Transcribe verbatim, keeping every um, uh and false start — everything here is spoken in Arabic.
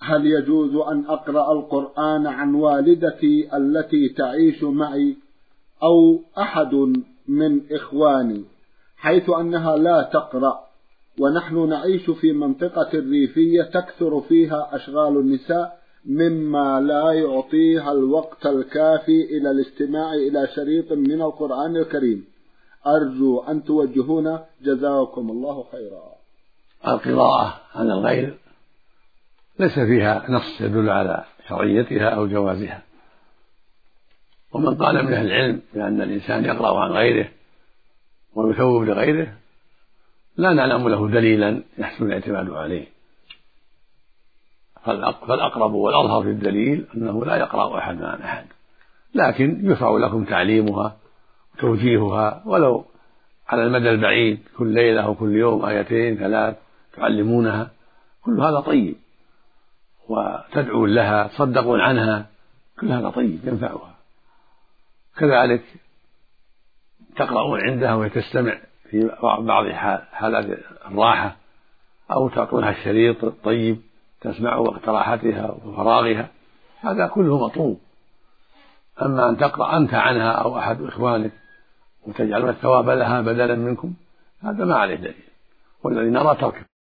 هل يجوز أن أقرأ القرآن عن والدتي التي تعيش معي أو أحد من إخواني، حيث أنها لا تقرأ ونحن نعيش في منطقة ريفية تكثر فيها أشغال النساء مما لا يعطيها الوقت الكافي إلى الاستماع إلى شريط من القرآن الكريم؟ أرجو أن توجهونا جزاكم الله خيرا. القراءة عن الغير ليس فيها نص يدل على شرعيتها أو جوازها، ومن قال من أهل العلم بأن الإنسان يقرأ عن غيره ويثوب لغيره لا نعلم له دليلا يحسن الاعتماد عليه، فالأقرب والأظهر في الدليل أنه لا يقرأ أحد عن أحد، لكن يشرع لكم تعليمها وتوجيهها ولو على المدى البعيد، كل ليلة أو كل يوم آيتين ثلاث تعلمونها، كل هذا طيب، وتدعون لها تصدقون عنها، كل هذا طيب ينفعها. كذلك تقرؤون عندها وهي تستمع في بعض حالات الراحة، أو تعطونها الشريط الطيب تسمعه وقت راحتها وفراغها، هذا كله مطلوب. أما أن تقرأ أنت عنها أو أحد إخوانك وتجعلون الثواب لها بدلا منكم، هذا ما عليه دليل، والذي نرى تركه.